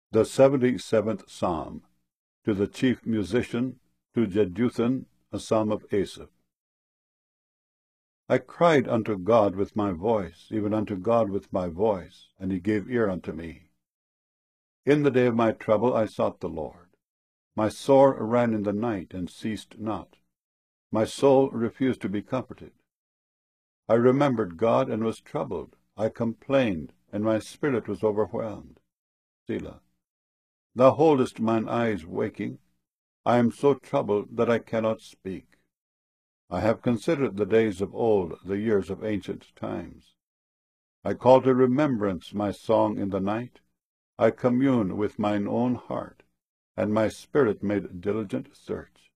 The 77th Psalm. To the chief musician, to Jeduthun, a psalm of Asaph. I cried unto God with my voice, even unto God with my voice, and he gave ear unto me. In the day of my trouble I sought the Lord. My sore ran in the night, and ceased not. My soul refused to be comforted. I remembered God, and was troubled. I complained, and my spirit was overwhelmed. Selah. Thou holdest mine eyes waking. I am so troubled that I cannot speak. I have considered the days of old, the years of ancient times. I call to remembrance my song in the night. I commune with mine own heart, and my spirit made diligent search.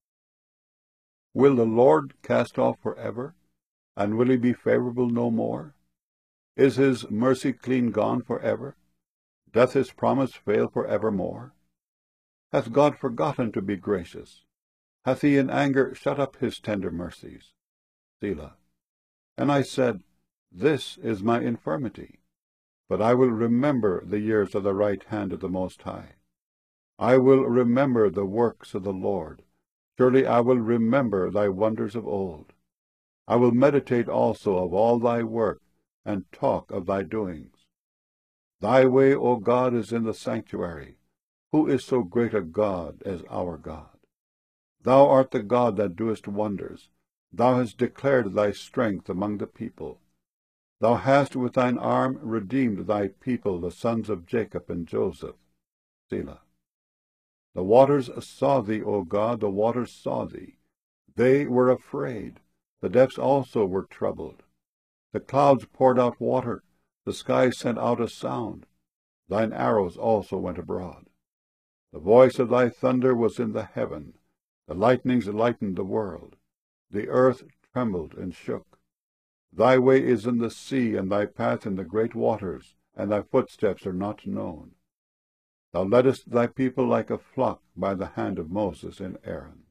Will the Lord cast off forever, and will he be favorable no more? Is his mercy clean gone forever? Doth his promise fail forevermore? Hath God forgotten to be gracious? Hath he in anger shut up his tender mercies? Selah. And I said, This is my infirmity, but I will remember the years of the right hand of the Most High. I will remember the works of the Lord. Surely I will remember thy wonders of old. I will meditate also of all thy work, and talk of thy doings. Thy way, O God, is in the sanctuary. Who is so great a God as our God? Thou art the God that doest wonders. Thou hast declared thy strength among the people. Thou hast with thine arm redeemed thy people, the sons of Jacob and Joseph. Selah. The waters saw thee, O God, the waters saw thee. They were afraid. The depths also were troubled. The clouds poured out water. The sky sent out a sound. Thine arrows also went abroad. The voice of thy thunder was in the heaven. The lightnings lightened the world. The earth trembled and shook. Thy way is in the sea, and thy path in the great waters, and thy footsteps are not known. Thou leddest thy people like a flock by the hand of Moses and Aaron.